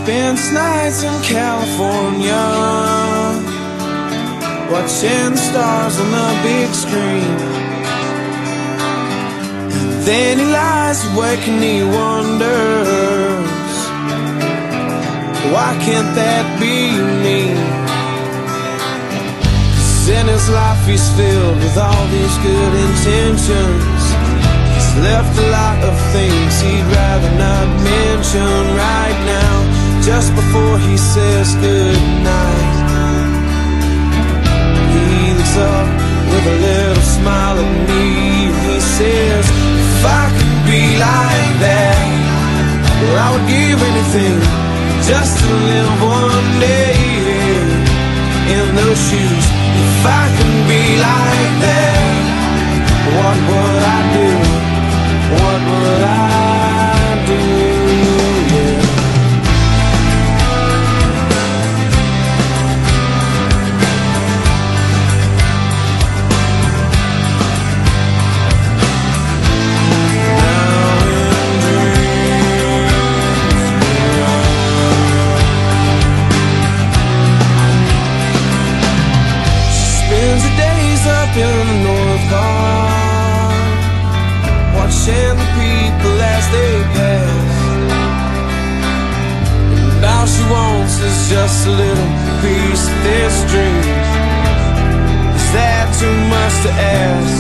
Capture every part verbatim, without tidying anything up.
spends nights in California, watching the stars on the big screen. And then he lies awake and he wonders, why can't that be me? 'Cause in his life he's filled with all these good intentions. He's left a lot of things he'd rather not mention right now, just before he says goodnight. He looks up with a little smile at me and he says, if I could be like that, well, I would give anything just to live one day in those shoes. If I could be like that, what would I do? What would I do? Yeah. In the North Bar, watching the people as they pass, and all she wants is just a little piece of this dream. Is that too much to ask?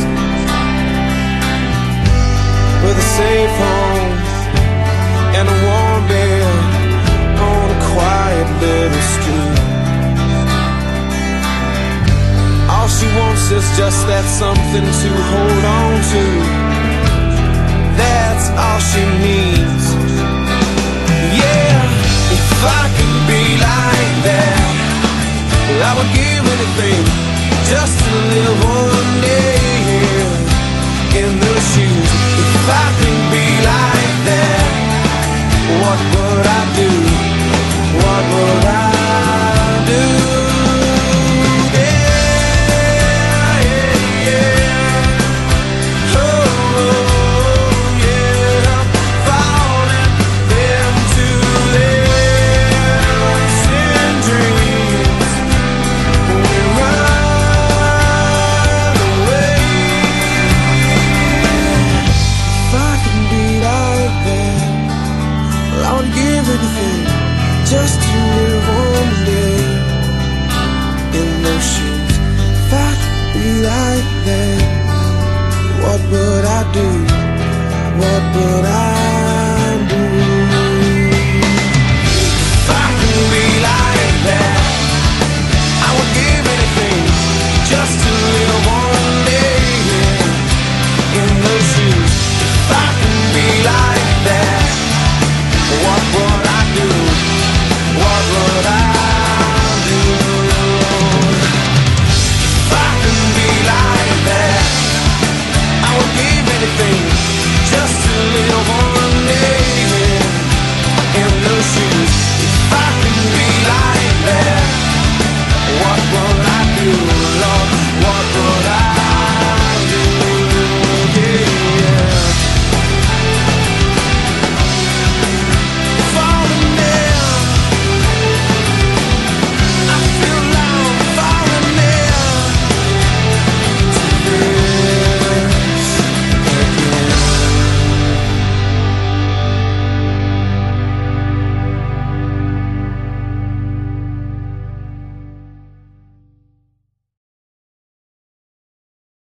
With a safe home and a warm bed on a quiet little street. All she wants is just that something to hold on to. That's all she needs. Yeah, if I could be like that, well, I would give anything just to live one day in those shoes. If I could be like that, what would I do? What would I do? Just to live one day in those shoes. If I could be like that, what would I do? What would I